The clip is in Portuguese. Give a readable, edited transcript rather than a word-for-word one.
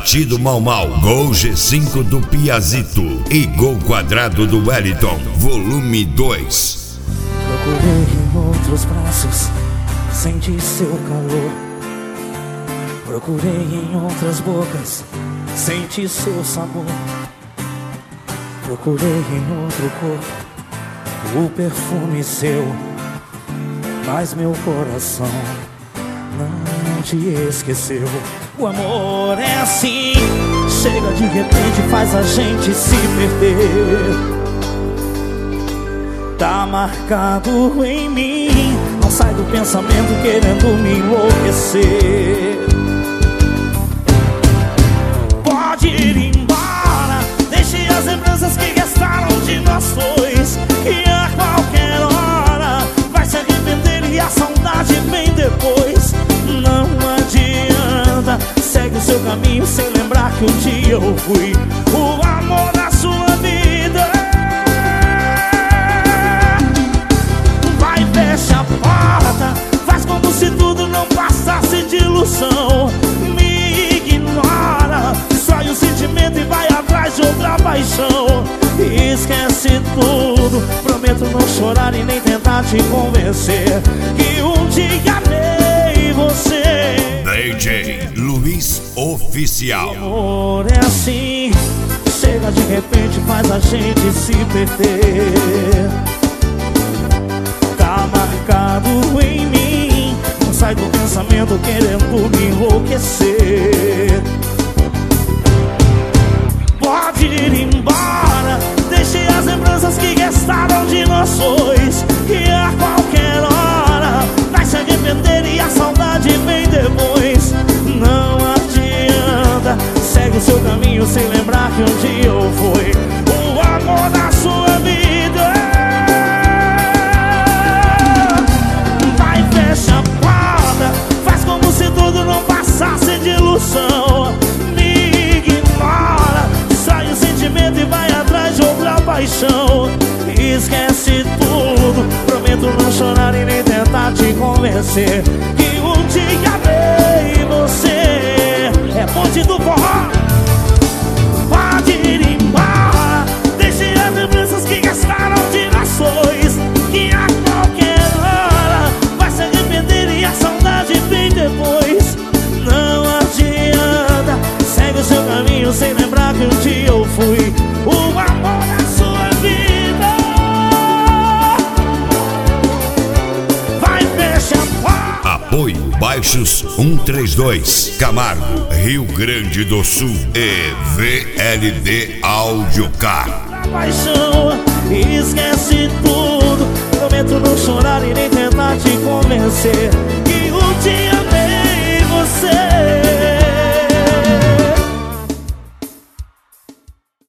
Partido Mau Mau, Gol G5 do Piazito e Gol Quadrado do Wellington, volume 2. Procurei em outros braços, senti seu calor. Procurei em outras bocas, senti seu sabor. Procurei em outro corpo, o perfume seu, mas meu coração não te esqueceu. O amor é assim, chega de repente, faz a gente se perder. Tá marcado em mim, não sai do pensamento querendo me enlouquecer. Pode ir embora, deixe as lembranças que restaram de nós dois, e a qualquer hora vai se arrepender e a saudade vem depois. Não adianta, segue o seu caminho sem lembrar que um dia eu fui o amor da sua vida. Vai, fecha a porta, faz como se tudo não passasse de ilusão. Me ignora, destrói o sentimento e vai atrás de outra paixão. Esquece tudo, prometo não chorar e nem tentar te convencer que um dia amei você. DJ Luiz Oficial. O amor é assim, chega de repente, faz a gente se perder. Tá marcado em mim, não sai do pensamento querendo me enlouquecer. Pode ir embora, deixe as lembranças que restaram de nós dois, e a qualquer hora vai se arrepender e a saudade vem depois. Não adianta, segue o seu caminho sem lembrar que um dia eu fui o amor da sua vida. Vai, fecha a porta, faz como se tudo não passasse de ilusão. Me ignora, destrói o sentimento e vai atrás de outra paixão. Esquece tudo, prometo não chorar e nem tentar te convencer que um dia amei você. É ponte do forró. Pode ir embora, deixe as lembranças que restaram de nós dois, que a qualquer hora vai se arrepender e a saudade vem depois. Não adianta, segue o seu caminho sem lembrar que um dia eu fui o amor da sua vida. Vai, fecha a porta. Apoio Baixos 132, Camargo, Rio Grande do Sul e VLD Audiocar. Paixão, esquece tudo, prometo não chorar e nem tentar te convencer que um dia